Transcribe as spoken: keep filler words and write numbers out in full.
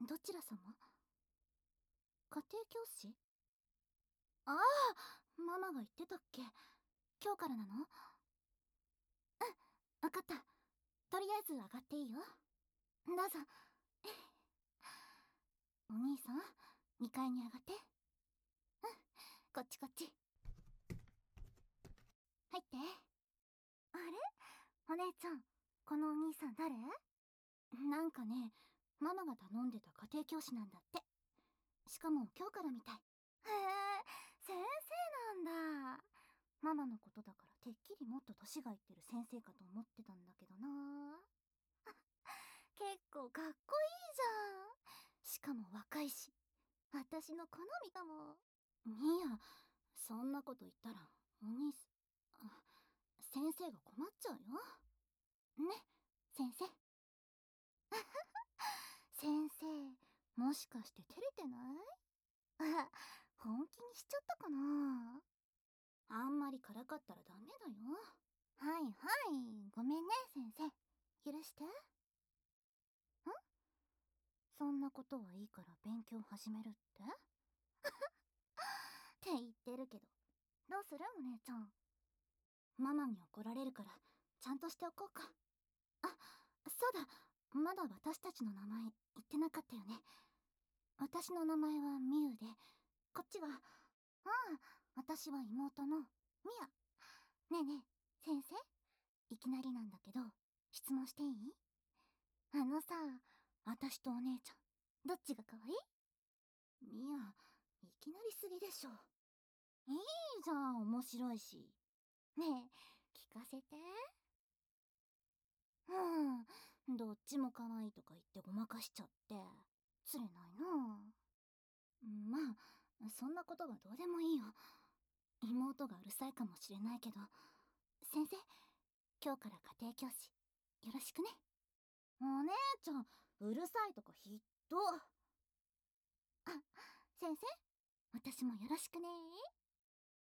どちら様？家庭教師？ああ、ママが言ってたっけ。今日からなの？うん、わかった。とりあえず上がっていいよ。どうぞ。お兄さん、にかいに上がって。うん、こっちこっち。入って。あれ？お姉ちゃん、このお兄さん誰？なんかね、ママが頼んでた家庭教師なんだって。しかも今日からみたい。へえ、先生なんだ。ママのことだからてっきりもっと年がいってる先生かと思ってたんだけどな。結構かっこいいじゃん。しかも若いし、私の好みかも。ミヤ、そんなこと言ったらお兄すあ先生が困っちゃうよ。ね、先生。先生、もしかして照れてない？あ、本気にしちゃったかな。あんまりからかったらダメだよ。はいはい、ごめんね先生。許して。ん？そんなことはいいから勉強始めるってって言ってるけど、どうするお姉ちゃん。ママに怒られるからちゃんとしておこうか。あ、そうだ、まだ私たちの名前言ってなかったよね。私の名前はミユで、こっちは、ああ、私は妹のミヤ。ねえねえ、先生、いきなりなんだけど質問していい？あのさ、私とお姉ちゃんどっちが可愛い？ミヤ、いきなりすぎでしょ。いいじゃん、面白いし。ねえ、聞かせて。うん、どっちも可愛いとか言ってごまかしちゃってつれないな。まあ、そんなことはどうでもいいよ。妹がうるさいかもしれないけど、先生、今日から家庭教師よろしくね。お姉ちゃん、うるさいとかひっど。あ、先生、私もよろしくね。